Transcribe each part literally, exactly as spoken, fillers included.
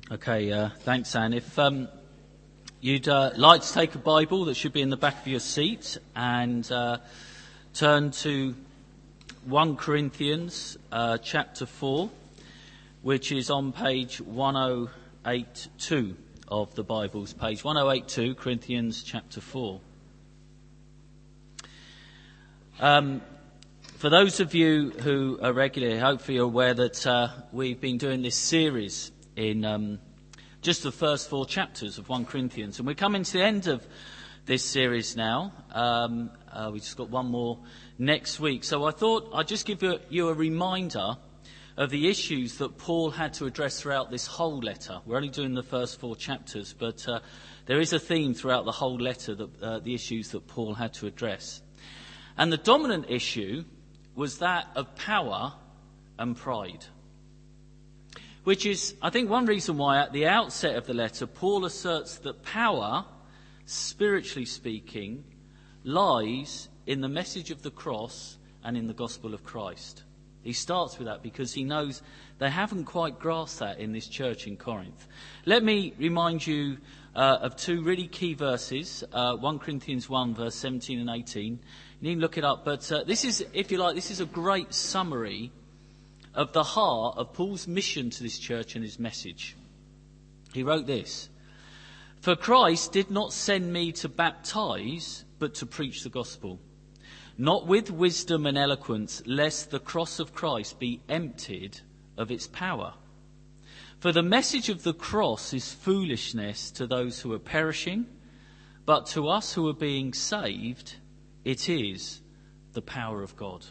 Okay, uh, thanks, Anne. If um, you'd uh, like to take a Bible that should be in the back of your seat and uh, turn to First Corinthians uh, chapter four, which is on page ten eighty-two of the Bibles, page ten eighty-two, Corinthians chapter four. Um, for those of you who are regular, hopefully you're aware that uh, we've been doing this series in um, just the first four chapters of First Corinthians. And we're coming to the end of this series now. Um, uh, we've just got one more next week. So I thought I'd just give you, you a reminder of the issues that Paul had to address throughout this whole letter. We're only doing the first four chapters, but uh, there is a theme throughout the whole letter, that uh, the issues that Paul had to address. And the dominant issue was that of power and pride. Which is, I think, one reason why at the outset of the letter, Paul asserts that power, spiritually speaking, lies in the message of the cross and in the gospel of Christ. He starts with that because he knows they haven't quite grasped that in this church in Corinth. Let me remind you uh, of two really key verses, uh, First Corinthians one, verse seventeen and eighteen. You need to look it up, but uh, this is, if you like, this is a great summary of the heart of Paul's mission to this church and his message. He wrote this: "For Christ did not send me to baptize, but to preach the gospel, not with wisdom and eloquence, lest the cross of Christ be emptied of its power. For the message of the cross is foolishness to those who are perishing, but to us who are being saved, it is the power of God."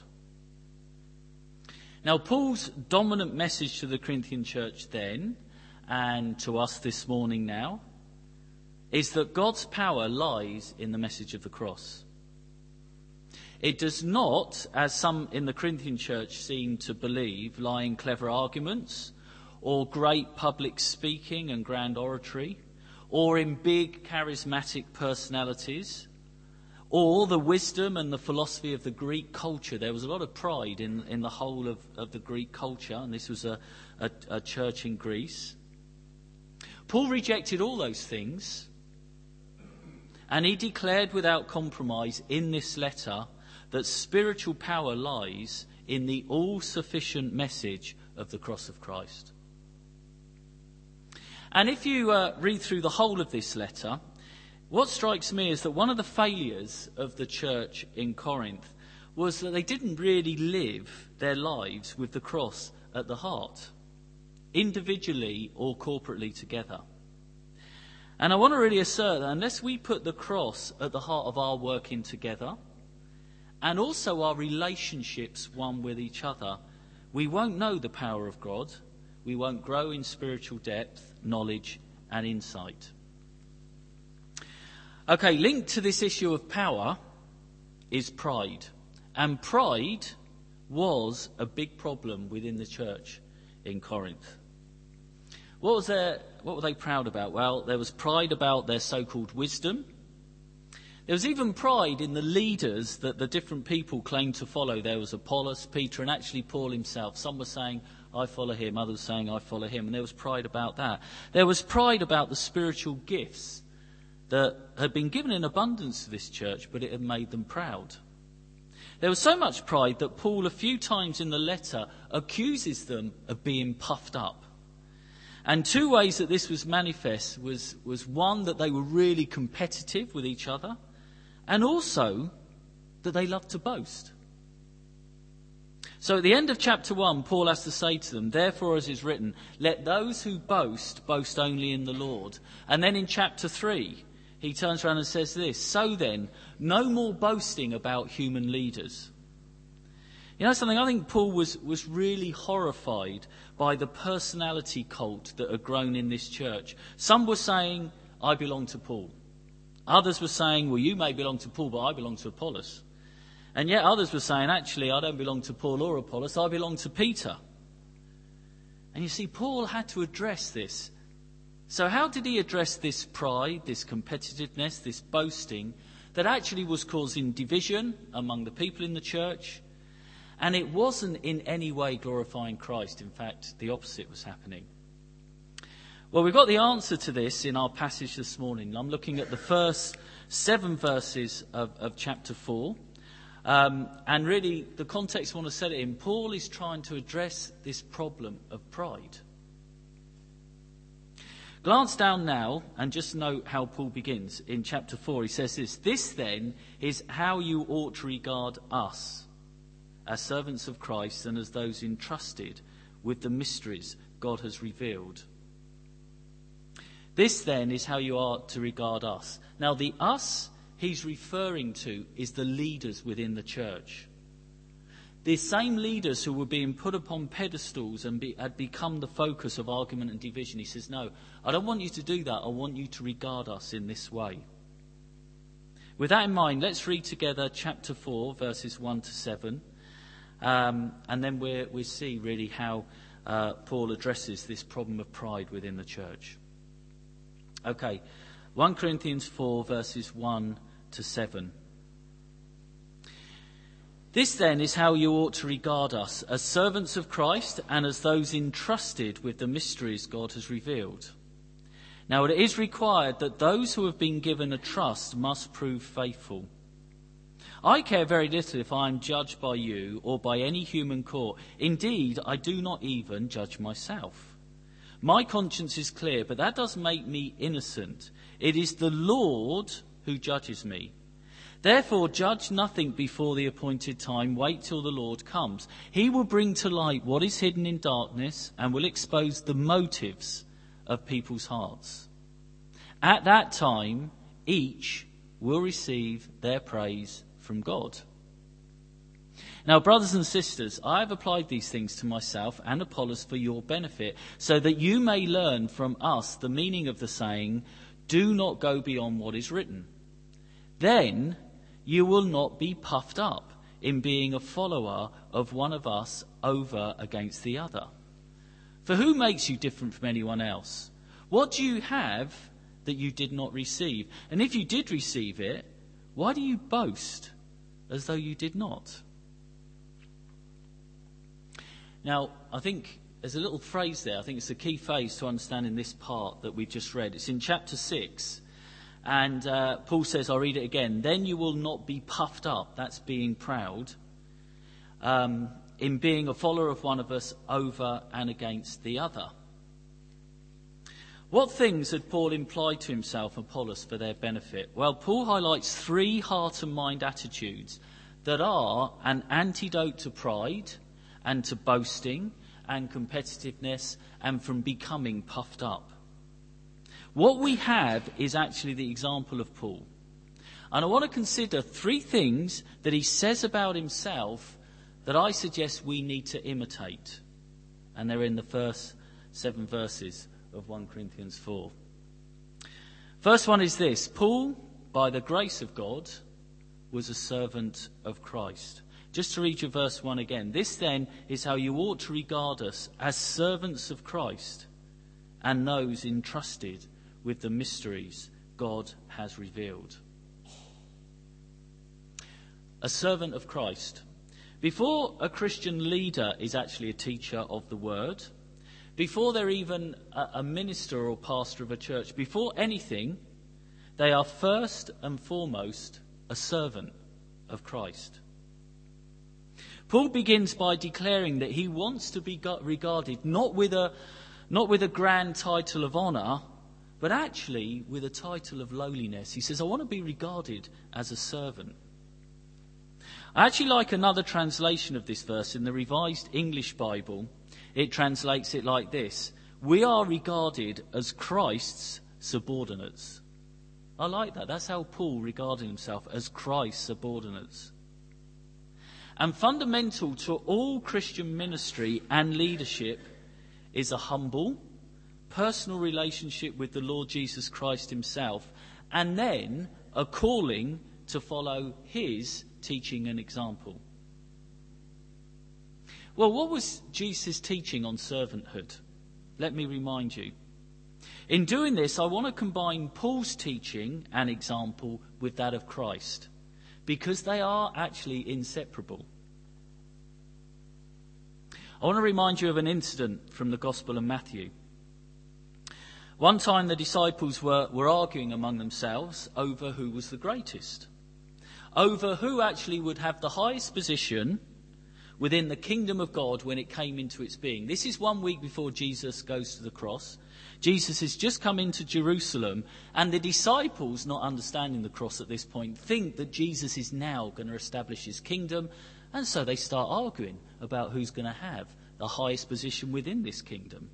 Now, Paul's dominant message to the Corinthian church then, and to us this morning now, is that God's power lies in the message of the cross. It does not, as some in the Corinthian church seem to believe, lie in clever arguments, or great public speaking and grand oratory, or in big charismatic personalities, or the wisdom and the philosophy of the Greek culture. There was a lot of pride in, in the whole of, of the Greek culture, and this was a, a, a church in Greece. Paul rejected all those things, and he declared without compromise in this letter that spiritual power lies in the all-sufficient message of the cross of Christ. And if you uh, read through the whole of this letter, what strikes me is that one of the failures of the church in Corinth was that they didn't really live their lives with the cross at the heart, individually or corporately together. And I want to really assert that unless we put the cross at the heart of our working together, and also our relationships one with each other, we won't know the power of God, we won't grow in spiritual depth, knowledge and insight. Okay, linked to this issue of power is pride. And pride was a big problem within the church in Corinth. What was their, what were they proud about? Well, there was pride about their so-called wisdom. There was even pride in the leaders that the different people claimed to follow. There was Apollos, Peter, and actually Paul himself. Some were saying, I follow him. Others saying, I follow him. And there was pride about that. There was pride about the spiritual gifts that had been given in abundance to this church, but it had made them proud. There was so much pride that Paul, a few times in the letter, accuses them of being puffed up. And two ways that this was manifest was, was one, that they were really competitive with each other, and also that they loved to boast. So at the end of chapter one, Paul has to say to them, "Therefore, as is written, let those who boast, boast only in the Lord." And then in chapter three, he turns around and says this: "So then, no more boasting about human leaders." You know something? I think Paul was, was really horrified by the personality cult that had grown in this church. Some were saying, I belong to Paul. Others were saying, well, you may belong to Paul, but I belong to Apollos. And yet others were saying, actually, I don't belong to Paul or Apollos, I belong to Peter. And you see, Paul had to address this. So how did he address this pride, this competitiveness, this boasting that actually was causing division among the people in the church? And it wasn't in any way glorifying Christ. In fact, the opposite was happening. Well, we've got the answer to this in our passage this morning. I'm looking at the first seven verses of, of chapter four. Um, and really, the context I want to set it in, Paul is trying to address this problem of pride. Glance down now and just note how Paul begins. In chapter four, he says this: "This then is how you ought to regard us, as servants of Christ and as those entrusted with the mysteries God has revealed." This then is how you are to regard us. Now, the us he's referring to is the leaders within the church. The same leaders who were being put upon pedestals and be, had become the focus of argument and division. He says, no, I don't want you to do that. I want you to regard us in this way. With that in mind, let's read together chapter four, verses one to seven. Um, and then we're, we see really how uh, Paul addresses this problem of pride within the church. Okay, First Corinthians four, verses one to seven. "This then is how you ought to regard us, as servants of Christ and as those entrusted with the mysteries God has revealed. Now it is required that those who have been given a trust must prove faithful. I care very little if I am judged by you or by any human court. Indeed, I do not even judge myself. My conscience is clear, but that doesn't make me innocent. It is the Lord who judges me. Therefore, judge nothing before the appointed time. Wait till the Lord comes. He will bring to light what is hidden in darkness and will expose the motives of people's hearts. At that time, each will receive their praise from God. Now, brothers and sisters, I have applied these things to myself and Apollos for your benefit, so that you may learn from us the meaning of the saying, 'Do not go beyond what is written.' Then you will not be puffed up in being a follower of one of us over against the other. For who makes you different from anyone else? What do you have that you did not receive? And if you did receive it, why do you boast as though you did not?" Now, I think there's a little phrase there. I think it's a key phrase to understand in this part that we've just read. It's in chapter six. And uh, Paul says, I'll read it again. "Then you will not be puffed up," that's being proud, um, "in being a follower of one of us over and against the other." What things had Paul implied to himself and Apollos for their benefit? Well, Paul highlights three heart and mind attitudes that are an antidote to pride and to boasting and competitiveness and from becoming puffed up. What we have is actually the example of Paul. And I want to consider three things that he says about himself that I suggest we need to imitate. And they're in the first seven verses of First Corinthians four. First one is this: Paul, by the grace of God, was a servant of Christ. Just to read you verse one again. "This then is how you ought to regard us, as servants of Christ and those entrusted with the mysteries God has revealed." A servant of Christ. Before a Christian leader is actually a teacher of the word, before they're even a, a minister or pastor of a church, before anything, they are first and foremost a servant of Christ. Paul begins by declaring that he wants to be regarded not with a, not with a grand title of honour, but actually with a title of lowliness. He says, I want to be regarded as a servant. I actually like another translation of this verse in the Revised English Bible. It translates it like this: "We are regarded as Christ's subordinates." I like that. That's how Paul regarded himself, as Christ's subordinates. And fundamental to all Christian ministry and leadership is a humble, personal relationship with the Lord Jesus Christ himself, and then a calling to follow his teaching and example. Well, what was Jesus' teaching on servanthood? Let me remind you. In doing this, I want to combine Paul's teaching and example with that of Christ, because they are actually inseparable. I want to remind you of an incident from the Gospel of Matthew. One time the disciples were, were arguing among themselves over who was the greatest, over who actually would have the highest position within the kingdom of God when it came into its being. This is one week before Jesus goes to the cross. Jesus has just come into Jerusalem, and the disciples, not understanding the cross at this point, think that Jesus is now going to establish his kingdom, and so they start arguing about who's going to have the highest position within this kingdom.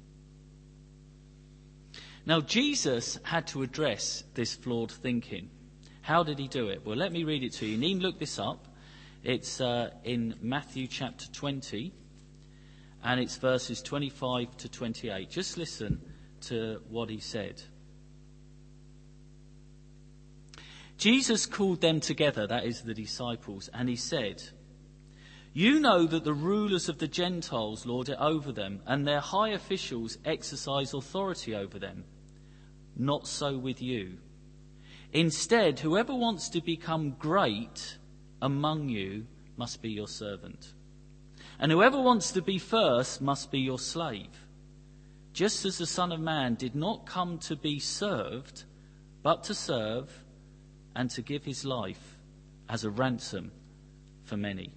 Now, Jesus had to address this flawed thinking. How did he do it? Well, let me read it to you. You needn't look this up. It's uh, in Matthew chapter twenty, and it's verses twenty-five to twenty-eight. Just listen to what he said. Jesus called them together, that is the disciples, and he said, "You know that the rulers of the Gentiles lord it over them, and their high officials exercise authority over them. Not so with you. Instead, whoever wants to become great among you must be your servant. And whoever wants to be first must be your slave. Just as the Son of Man did not come to be served, but to serve and to give his life as a ransom for many."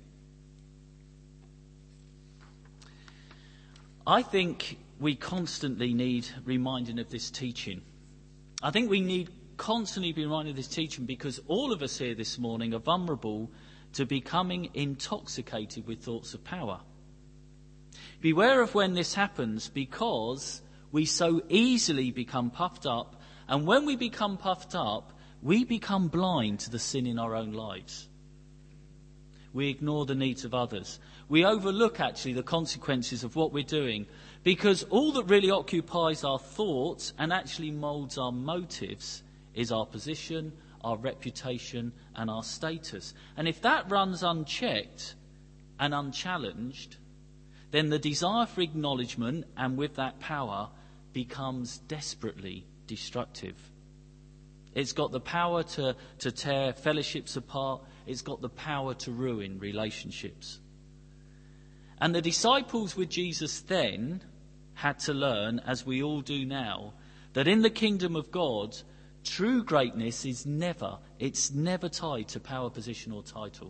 I think we constantly need reminding of this teaching. I think we need constantly be reminded of this teaching because all of us here this morning are vulnerable to becoming intoxicated with thoughts of power. Beware of when this happens, because we so easily become puffed up, and when we become puffed up, we become blind to the sin in our own lives. We ignore the needs of others. We overlook actually the consequences of what we're doing, because all that really occupies our thoughts and actually moulds our motives is our position, our reputation and our status. And if that runs unchecked and unchallenged, then the desire for acknowledgement, and with that power, becomes desperately destructive. It's got the power to, to tear fellowships apart. It's got the power to ruin relationships. And the disciples with Jesus then had to learn, as we all do now, that in the kingdom of God, true greatness is never, it's never tied to power, position or title.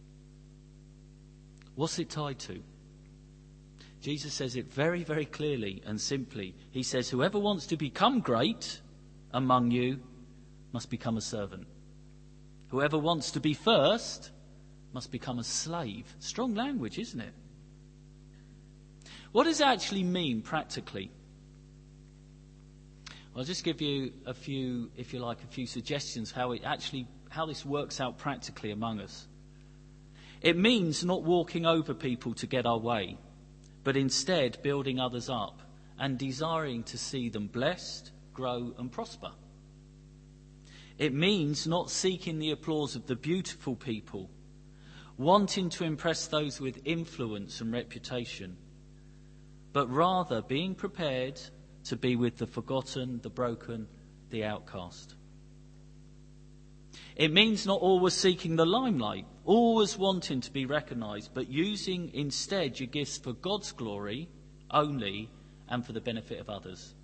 What's it tied to? Jesus says it very, very clearly and simply. He says, whoever wants to become great among you must become a servant. Whoever wants to be first must become a slave. Strong language, isn't it? What does it actually mean practically? I'll just give you a few, if you like, a few suggestions how it actually, how this works out practically among us. It means not walking over people to get our way, but instead building others up and desiring to see them blessed, grow and prosper. It means not seeking the applause of the beautiful people, wanting to impress those with influence and reputation, but rather being prepared to be with the forgotten, the broken, the outcast. It means not always seeking the limelight, always wanting to be recognised, but using instead your gifts for God's glory only and for the benefit of others.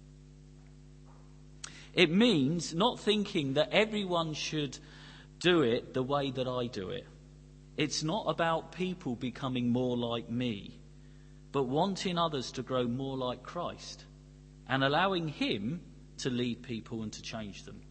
It means not thinking that everyone should do it the way that I do it. It's not about people becoming more like me, but wanting others to grow more like Christ and allowing him to lead people and to change them.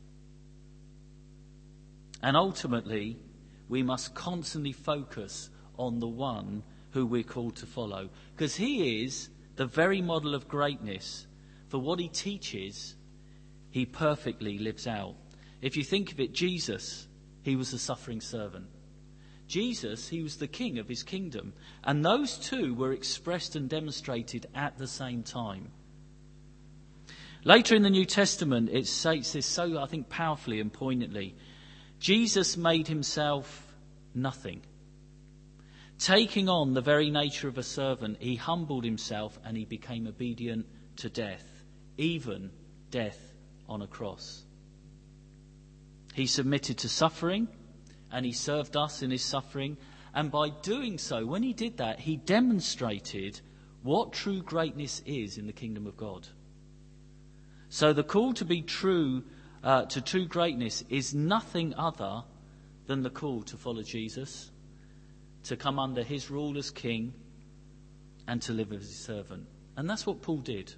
And ultimately, we must constantly focus on the one who we're called to follow, because he is the very model of greatness. For what he teaches, he perfectly lives out. If you think of it, Jesus, he was the suffering servant. Jesus, he was the king of his kingdom. And those two were expressed and demonstrated at the same time. Later in the New Testament, it states this so, I think, powerfully and poignantly. Jesus made himself nothing. Taking on the very nature of a servant, he humbled himself and he became obedient to death, even death on a cross. He submitted to suffering and he served us in his suffering. And by doing so, when he did that, he demonstrated what true greatness is in the kingdom of God. So the call to be true, uh, to true greatness is nothing other than the call to follow Jesus, to come under his rule as king, and to live as his servant. And that's what Paul did.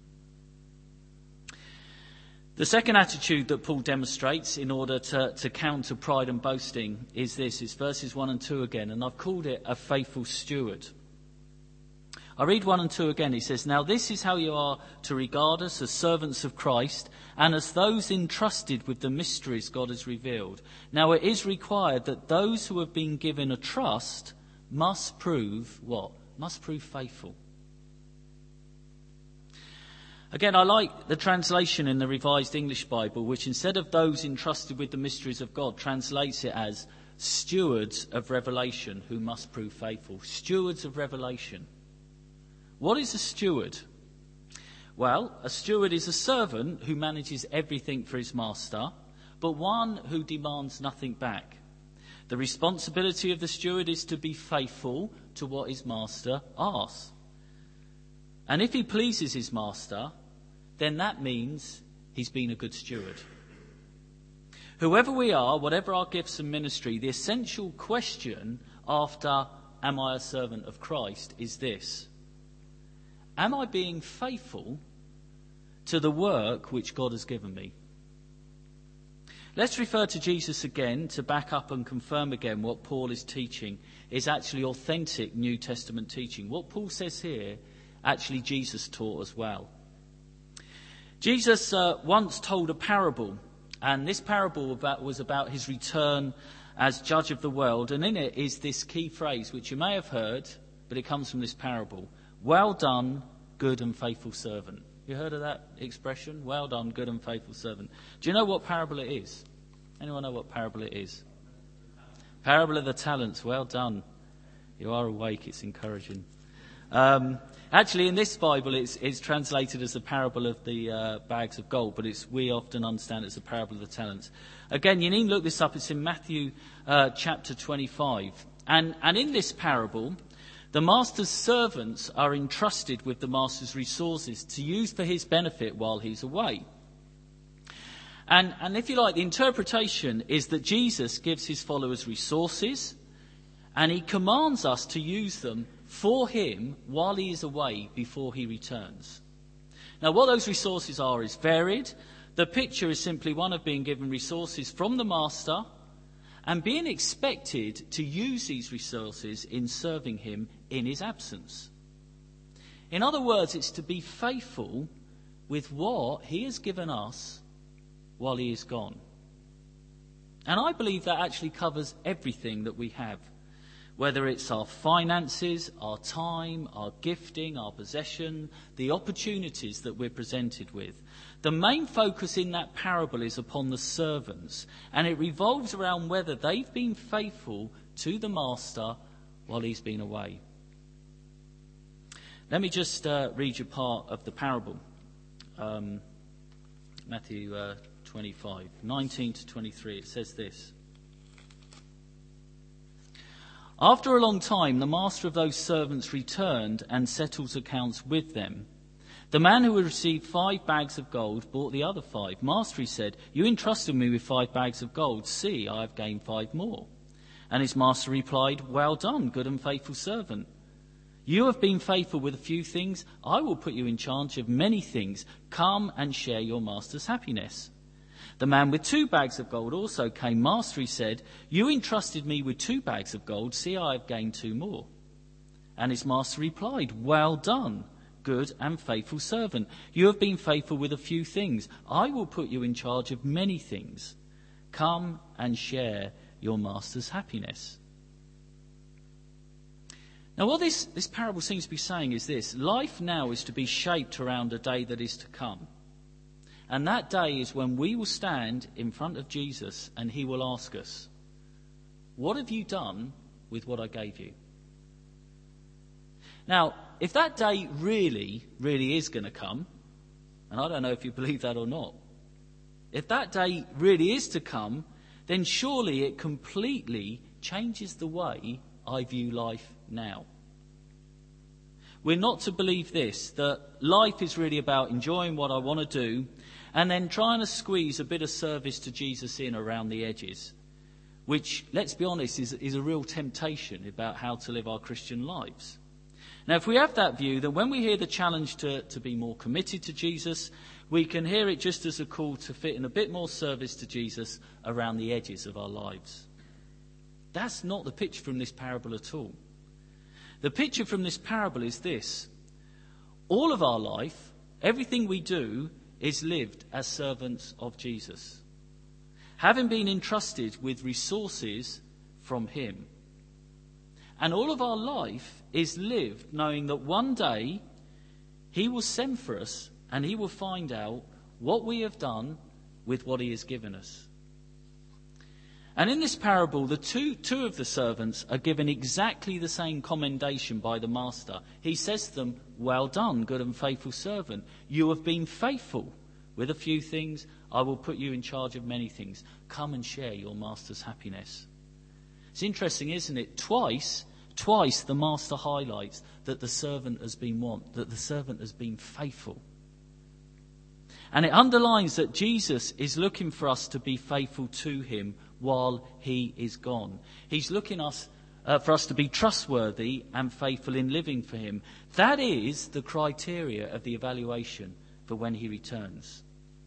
The second attitude that Paul demonstrates in order to, to counter pride and boasting is this. It's verses one and two again, and I've called it a faithful steward. I read one and two again. He says, "Now this is how you are to regard us as servants of Christ and as those entrusted with the mysteries God has revealed. Now it is required that those who have been given a trust must prove," what? Must prove faithful. Again, I like the translation in the Revised English Bible, which instead of those entrusted with the mysteries of God, translates it as stewards of revelation who must prove faithful. Stewards of revelation. What is a steward? Well, a steward is a servant who manages everything for his master, but one who demands nothing back. The responsibility of the steward is to be faithful to what his master asks. And if he pleases his master, then that means he's been a good steward. Whoever we are, whatever our gifts and ministry, the essential question after "Am I a servant of Christ?" is this: am I being faithful to the work which God has given me? Let's refer to Jesus again to back up and confirm again what Paul is teaching is actually authentic New Testament teaching. What Paul says here, actually Jesus taught as well. Jesus uh, once told a parable, and this parable about, was about his return as judge of the world, and in it is this key phrase which you may have heard, but it comes from this parable: "Well done, good and faithful servant." You heard of that expression? Well done, good and faithful servant. Do you know what parable it is? Anyone know what parable it is? Parable of the talents. Well done. You are awake. It's encouraging. Um, actually, in this Bible, it's, it's translated as the parable of the uh, bags of gold, but it's we often understand it as the parable of the talents. Again, you need to look this up. It's in Matthew uh, chapter twenty-five. And, and in this parable, the master's servants are entrusted with the master's resources to use for his benefit while he's away. And, and if you like, the interpretation is that Jesus gives his followers resources and he commands us to use them for him while he is away before he returns. Now, what those resources are is varied. The picture is simply one of being given resources from the master and being expected to use these resources in serving him in his absence. In other words, it's to be faithful with what he has given us while he is gone. And I believe that actually covers everything that we have, whether it's our finances, our time, our gifting, our possession, the opportunities that we're presented with. The main focus in that parable is upon the servants, and it revolves around whether they've been faithful to the master while he's been away. Let me just uh, read you part of the parable. Um, Matthew uh, twenty-five, nineteen to twenty-three. It says this: "After a long time, the master of those servants returned and settles accounts with them. The man who had received five bags of gold bought the other five. 'Master,' he said, 'you entrusted me with five bags of gold. See, I have gained five more.' And his master replied, 'Well done, good and faithful servant. You have been faithful with a few things. I will put you in charge of many things. Come and share your master's happiness.' The man with two bags of gold also came. 'Master,' he said, 'you entrusted me with two bags of gold. See, I have gained two more.' And his master replied, 'Well done, good and faithful servant. You have been faithful with a few things. I will put you in charge of many things. Come and share your master's happiness.'" Now, what this, this parable seems to be saying is this: life now is to be shaped around a day that is to come. And that day is when we will stand in front of Jesus and he will ask us, "What have you done with what I gave you?" Now, if that day really, really is going to come, and I don't know if you believe that or not, if that day really is to come, then surely it completely changes the way I view life now. we're not to believe this, that life is really about enjoying what I want to do and then trying to squeeze a bit of service to Jesus in around the edges, which, let's be honest, is, is a real temptation about how to live our Christian lives. Now, if we have that view, then when we hear the challenge to, to be more committed to Jesus, we can hear it just as a call to fit in a bit more service to Jesus around the edges of our lives. That's not the picture from this parable at all. The picture from this parable is this: all of our life, everything we do, is lived as servants of Jesus, having been entrusted with resources from him. And all of our life is lived knowing that one day he will send for us and he will find out what we have done with what he has given us. And in this parable, the two, two of the servants are given exactly the same commendation by the master. He says to them, "Well done, good and faithful servant. You have been faithful with a few things. I will put you in charge of many things. Come and share your master's happiness." It's interesting, isn't it? Twice, twice the master highlights that the servant has been what? That the servant has been faithful. And it underlines that Jesus is looking for us to be faithful to him while he is gone. He's looking us, uh, for us to be trustworthy and faithful in living for him. That is the criteria of the evaluation for when he returns.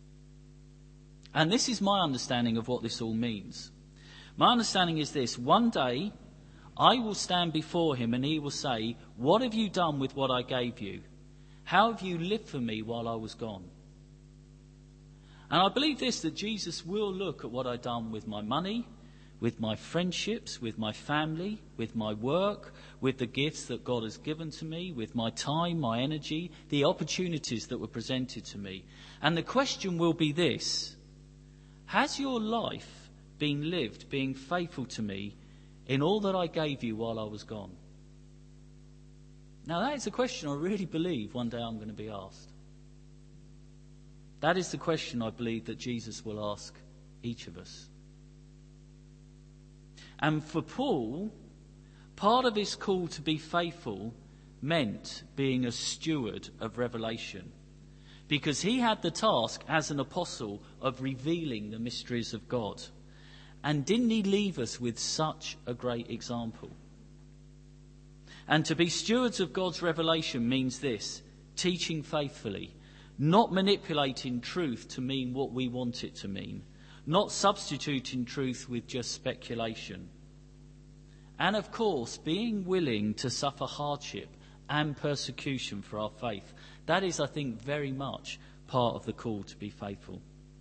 And this is my understanding of what this all means. My understanding is this: one day I will stand before him and he will say, "What have you done with what I gave you? How have you lived for me while I was gone?" And I believe this, that Jesus will look at what I've done with my money, with my friendships, with my family, with my work, with the gifts that God has given to me, with my time, my energy, the opportunities that were presented to me. And the question will be this: has your life been lived being faithful to me in all that I gave you while I was gone? Now that is a question I really believe one day I'm going to be asked. That is the question I believe that Jesus will ask each of us. And for Paul, part of his call to be faithful meant being a steward of revelation, because he had the task as an apostle of revealing the mysteries of God. And didn't he leave us with such a great example? And to be stewards of God's revelation means this: teaching faithfully, not manipulating truth to mean what we want it to mean, not substituting truth with just speculation. And of course, being willing to suffer hardship and persecution for our faith. That is, I think, very much part of the call to be faithful.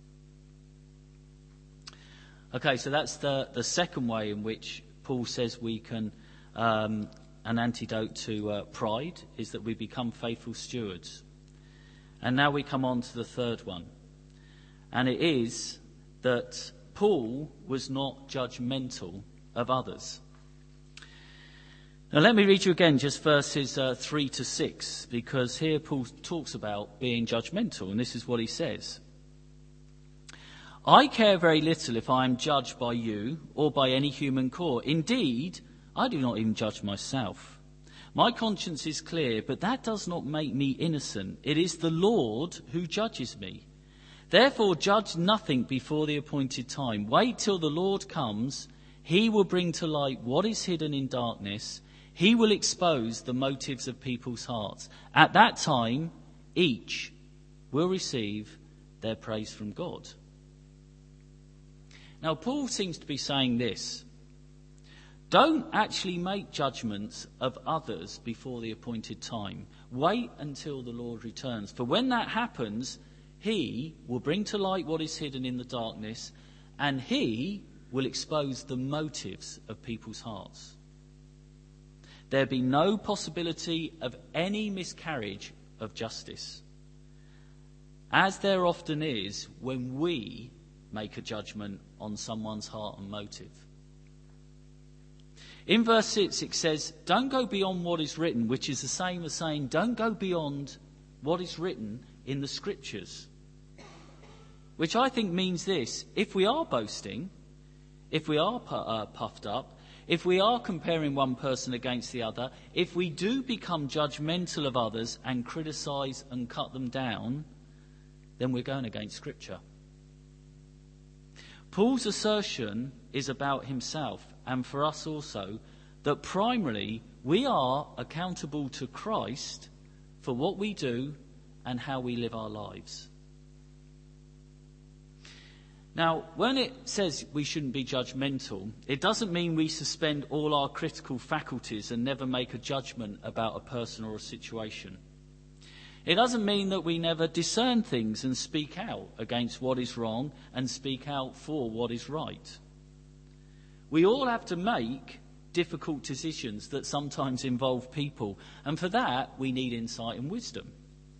Okay, so that's the, the second way in which Paul says we can, um, an antidote to uh, pride is that we become faithful stewards. And now we come on to the third one. And it is that Paul was not judgmental of others. Now let me read you again just verses uh, three to six, because here Paul talks about being judgmental, and this is what he says. "I care very little if I am judged by you or by any human court. Indeed, I do not even judge myself. My conscience is clear, but that does not make me innocent. It is the Lord who judges me. Therefore, judge nothing before the appointed time. Wait till the Lord comes. He will bring to light what is hidden in darkness. He will expose the motives of people's hearts. At that time, each will receive their praise from God." Now, Paul seems to be saying this: don't actually make judgments of others before the appointed time. Wait until the Lord returns. For when that happens, he will bring to light what is hidden in the darkness, and he will expose the motives of people's hearts. There be no possibility of any miscarriage of justice, as there often is when we make a judgment on someone's heart and motive. In verse six it says, don't go beyond what is written, which is the same as saying don't go beyond what is written in the scriptures. Which I think means this: if we are boasting, if we are pu- uh, puffed up, if we are comparing one person against the other, if we do become judgmental of others and criticise and cut them down, then we're going against Scripture. Paul's assertion is about himself, and for us also, that primarily we are accountable to Christ for what we do and how we live our lives. Now, when it says we shouldn't be judgmental, it doesn't mean we suspend all our critical faculties and never make a judgment about a person or a situation. It doesn't mean that we never discern things and speak out against what is wrong and speak out for what is right. We all have to make difficult decisions that sometimes involve people, and for that we need insight and wisdom.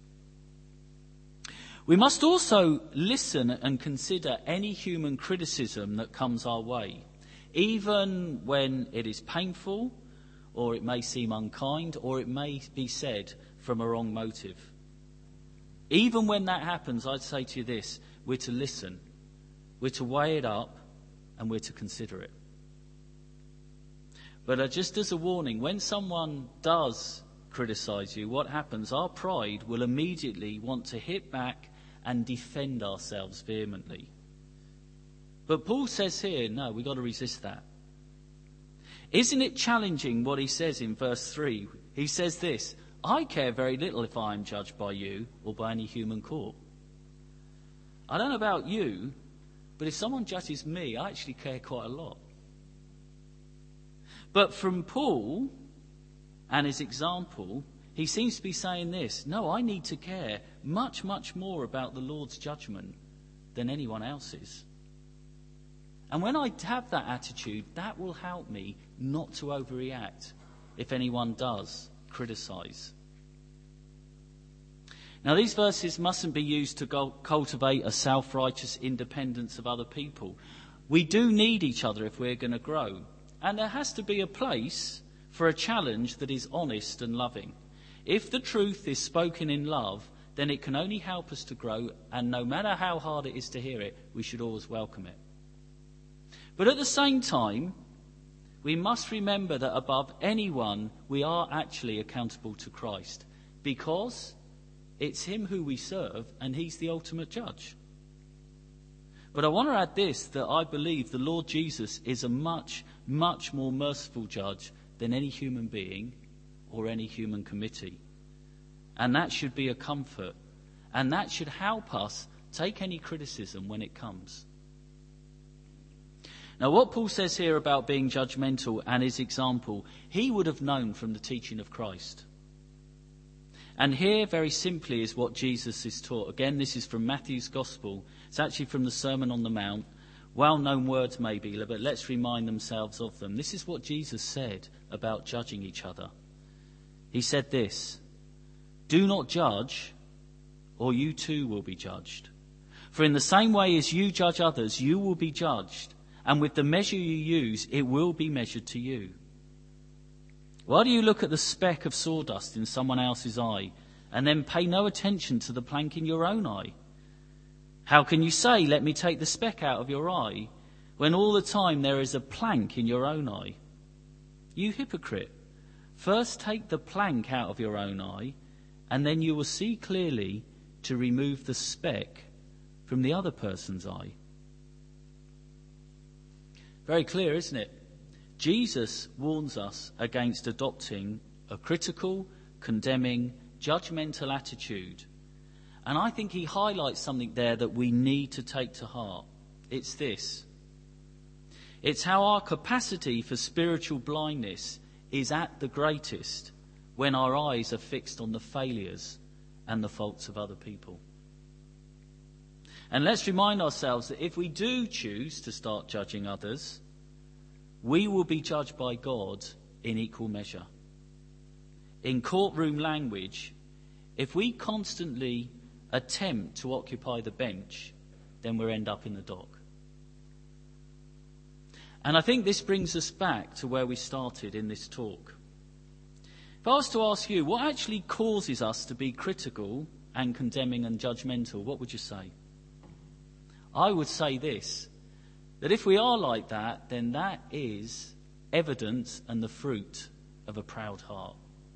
We must also listen and consider any human criticism that comes our way, even when it is painful, or it may seem unkind, or it may be said from a wrong motive. Even when that happens, I'd say to you this: we're to listen, we're to weigh it up, and we're to consider it. But uh, just as a warning, when someone does criticise you, what happens? Our pride will immediately want to hit back and defend ourselves vehemently. But Paul says here, no, we've got to resist that. Isn't it challenging what he says in verse three? He says this: I care very little if I am judged by you or by any human court. I don't know about you, but if someone judges me, I actually care quite a lot. But from Paul and his example, he seems to be saying this: no, I need to care much, much more about the Lord's judgment than anyone else's. And when I have that attitude, that will help me not to overreact if anyone does criticise. Now, these verses mustn't be used to go cultivate a self-righteous independence of other people. We do need each other if we're going to grow. And there has to be a place for a challenge that is honest and loving. If the truth is spoken in love, then it can only help us to grow, and no matter how hard it is to hear it, we should always welcome it. But at the same time, we must remember that above anyone, we are actually accountable to Christ, because it's him who we serve, and he's the ultimate judge. But I want to add this, that I believe the Lord Jesus is a much, much more merciful judge than any human being or any human committee. And that should be a comfort. And that should help us take any criticism when it comes. Now, what Paul says here about being judgmental and his example, he would have known from the teaching of Christ. And here, very simply, is what Jesus is taught. Again, this is from Matthew's Gospel. It's actually from the Sermon on the Mount. Well-known words maybe, but let's remind themselves of them. This is what Jesus said about judging each other. He said this: do not judge, or you too will be judged. For in the same way as you judge others, you will be judged. And with the measure you use, it will be measured to you. Why do you look at the speck of sawdust in someone else's eye and then pay no attention to the plank in your own eye? How can you say, let me take the speck out of your eye, when all the time there is a plank in your own eye? You hypocrite, first take the plank out of your own eye, and then you will see clearly to remove the speck from the other person's eye. Very clear, isn't it? Jesus warns us against adopting a critical, condemning, judgmental attitude. And I think he highlights something there that we need to take to heart. It's this. It's how our capacity for spiritual blindness is at the greatest when our eyes are fixed on the failures and the faults of other people. And let's remind ourselves that if we do choose to start judging others, we will be judged by God in equal measure. In courtroom language, if we constantly attempt to occupy the bench, then we'll end up in the dock. And I think this brings us back to where we started in this talk. If I was to ask you, what actually causes us to be critical and condemning and judgmental, what would you say? I would say this, that if we are like that, then that is evidence and the fruit of a proud heart?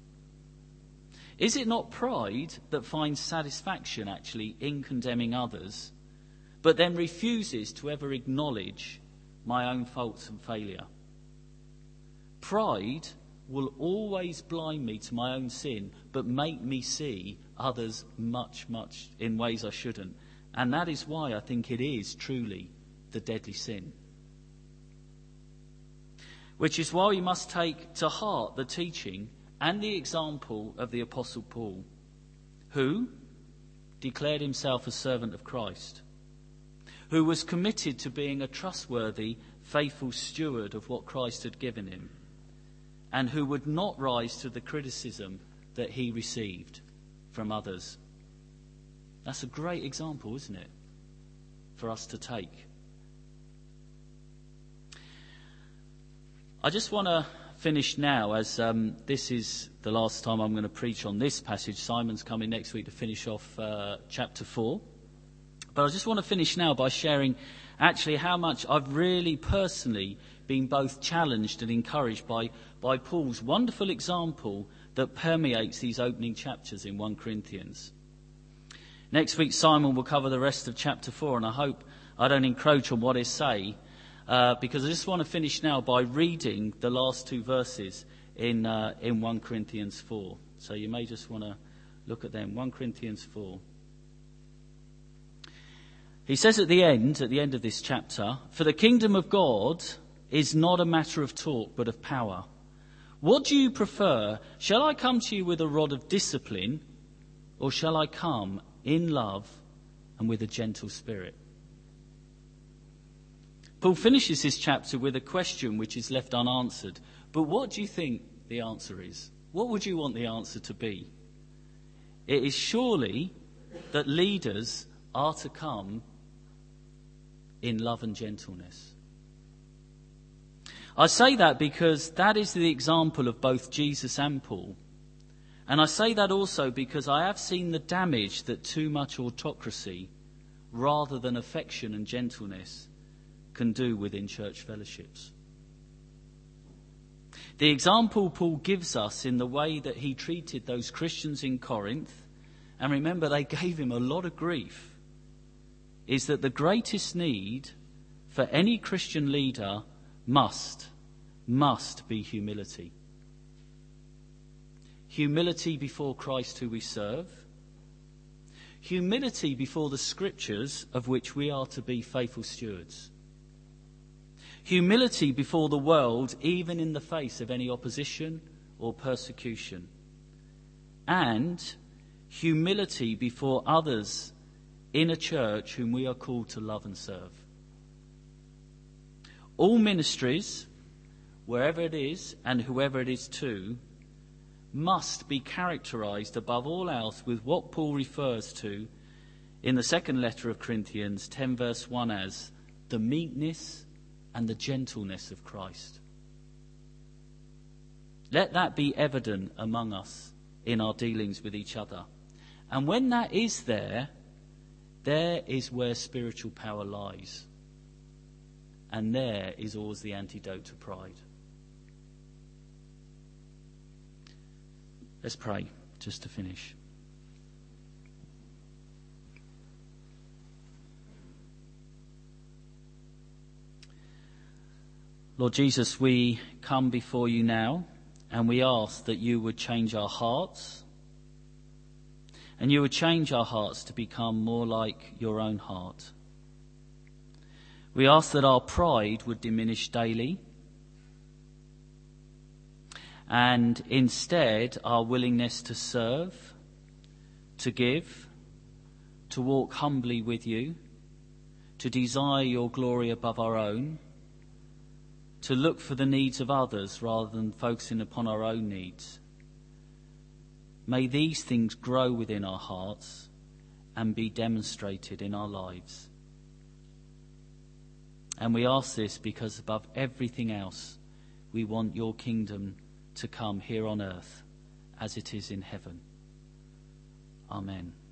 Is it not pride that finds satisfaction actually in condemning others, but then refuses to ever acknowledge my own faults and failure? Pride will always blind me to my own sin, but make me see others much, much in ways I shouldn't. And that is why I think it is truly the deadly sin. Which is why we must take to heart the teaching and the example of the Apostle Paul, who declared himself a servant of Christ, who was committed to being a trustworthy, faithful steward of what Christ had given him, and who would not rise to the criticism that he received from others. That's a great example, isn't it, for us to take. I just want to finish now, as um, this is the last time I'm going to preach on this passage. Simon's coming next week to finish off uh, chapter four. But I just want to finish now by sharing actually how much I've really personally been both challenged and encouraged by, by Paul's wonderful example that permeates these opening chapters in First Corinthians. Next week, Simon will cover the rest of chapter four, and I hope I don't encroach on what I say, uh, because I just want to finish now by reading the last two verses in uh, in First Corinthians four. So you may just want to look at them. First Corinthians four. He says at the end, at the end of this chapter, "For the kingdom of God is not a matter of talk, but of power. What do you prefer? Shall I come to you with a rod of discipline, or shall I come in love and with a gentle spirit?" Paul finishes this chapter with a question which is left unanswered. But what do you think the answer is? What would you want the answer to be? It is surely that leaders are to come in love and gentleness. I say that because that is the example of both Jesus and Paul. And I say that also because I have seen the damage that too much autocracy, rather than affection and gentleness, can do within church fellowships. The example Paul gives us in the way that he treated those Christians in Corinth, and remember they gave him a lot of grief, is that the greatest need for any Christian leader must, must be humility. Humility before Christ who we serve. Humility before the scriptures of which we are to be faithful stewards. Humility before the world, even in the face of any opposition or persecution. And humility before others in a church whom we are called to love and serve. All ministries, wherever it is and whoever it is to, must be characterized above all else with what Paul refers to in the second letter of Corinthians ten verse one as the meekness and the gentleness of Christ. Let that be evident among us in our dealings with each other. And when that is there, there is where spiritual power lies. And there is always the antidote to pride. Let's pray, just to finish. Lord Jesus, we come before you now, and we ask that you would change our hearts, and you would change our hearts to become more like your own heart. We ask that our pride would diminish daily, and instead our willingness to serve, to give, to walk humbly with you, to desire your glory above our own, to look for the needs of others rather than focusing upon our own needs. May these things grow within our hearts and be demonstrated in our lives. And we ask this because above everything else, we want your kingdom to come here on earth as it is in heaven. Amen.